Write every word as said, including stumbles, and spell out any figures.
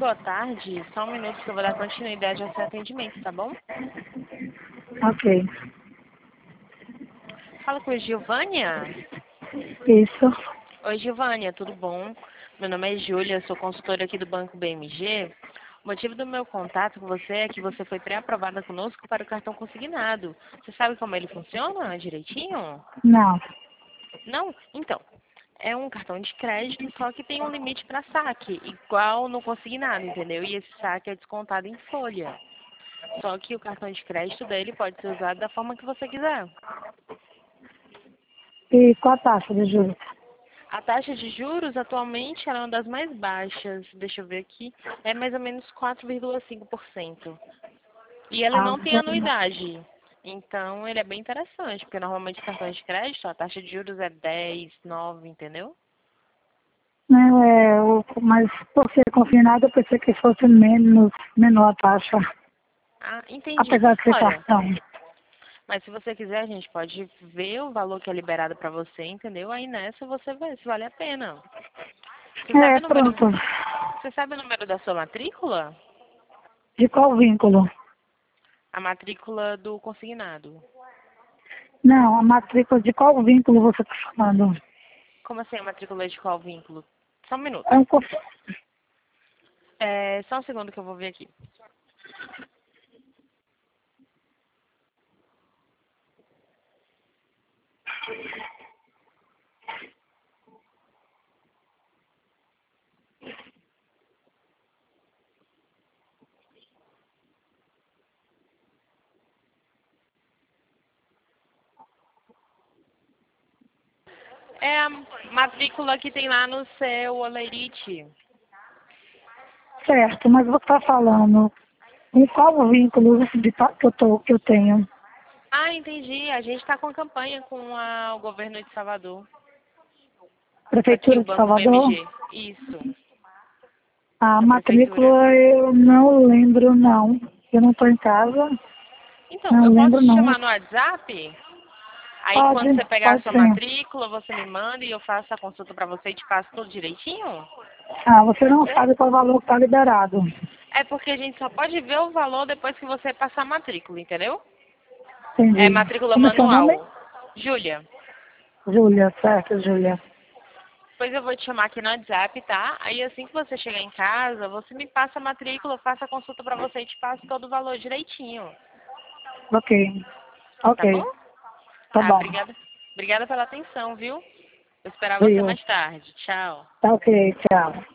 boa tarde. Só um minuto que eu vou dar continuidade ao seu atendimento, tá bom? Ok. Fala com a Giovânia. Isso. Oi, Giovânia, tudo bom? Meu nome é Júlia, sou consultora aqui do Banco B M G. O motivo do meu contato com você é que você foi pré-aprovada conosco para o cartão consignado. Você sabe como ele funciona direitinho? Não. Não? Então, é um cartão de crédito, só que tem um limite para saque, igual no consignado, entendeu? E esse saque é descontado em folha. Só que o cartão de crédito dele pode ser usado da forma que você quiser. E qual a taxa de juros? A taxa de juros atualmente ela é uma das mais baixas, deixa eu ver aqui, é mais ou menos quatro vírgula cinco por cento. E ele Ah, não tem anuidade. Então ele é bem interessante, porque normalmente cartões de crédito a taxa de juros é dez, nove, entendeu? não, é, o, mas por ser confinado, eu pensei que fosse menos, menor a taxa. Ah, entendi. Apesar de ser Olha, cartão. mas se você quiser, a gente pode ver o valor que é liberado para você, entendeu? Aí nessa você vê se vale a pena. Você sabe É, o número, pronto. você sabe o número da sua matrícula? De qual vínculo? A matrícula do consignado. Não, a matrícula de qual vínculo você está falando? Como assim a matrícula de qual vínculo? Só um minuto. É um conf... É, só um segundo que eu vou ver aqui. É a matrícula que tem lá no seu Olerite. Certo, mas você está falando em qual vínculo de, ta- que, eu tô, que eu tenho? Ah, entendi. A gente está com campanha com a- o governo de Salvador. Aqui, o Prefeitura de Banco Salvador? B M G. Isso. A A prefeitura. matrícula eu não lembro, não. Eu não estou em casa, Então, não eu posso lembro, te não. chamar no WhatsApp? Aí, Pode, quando você pegar a pode sua sim. matrícula, você me manda e eu faço a consulta para você e te passo tudo direitinho? Ah, você não Pode ser? sabe qual valor que está liberado. É porque a gente só pode ver o valor depois que você passar a matrícula, entendeu? É Entendi. matrícula Como é seu nome? manual. Júlia. Júlia, certo, Júlia. Depois eu vou te chamar aqui no WhatsApp, tá? Aí assim que você chegar em casa, você me passa a matrícula, eu faço a consulta pra você e te passo todo o valor direitinho. Ok, Tá bom? ok, tá Tá, bom. obrigada. Obrigada pela atenção, viu? Eu esperar você Viu? mais tarde. Tchau. Tá ok, tchau.